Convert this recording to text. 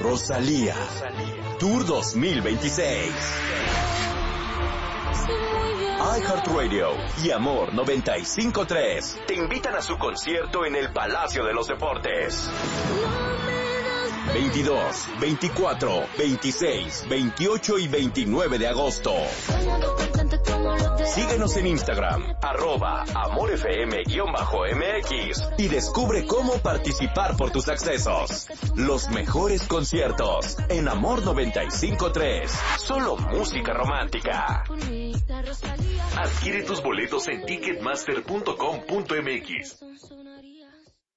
Rosalía. Tour 2026. iHeartRadio y Amor 95.3 te invitan a su concierto en el Palacio de los Deportes. 22, 24, 26, 28 y 29 de agosto. Síguenos en Instagram, @AmorFM_MX y descubre cómo participar por tus accesos. Los mejores conciertos en Amor 95.3. Solo música romántica. Adquiere tus boletos en ticketmaster.com.mx.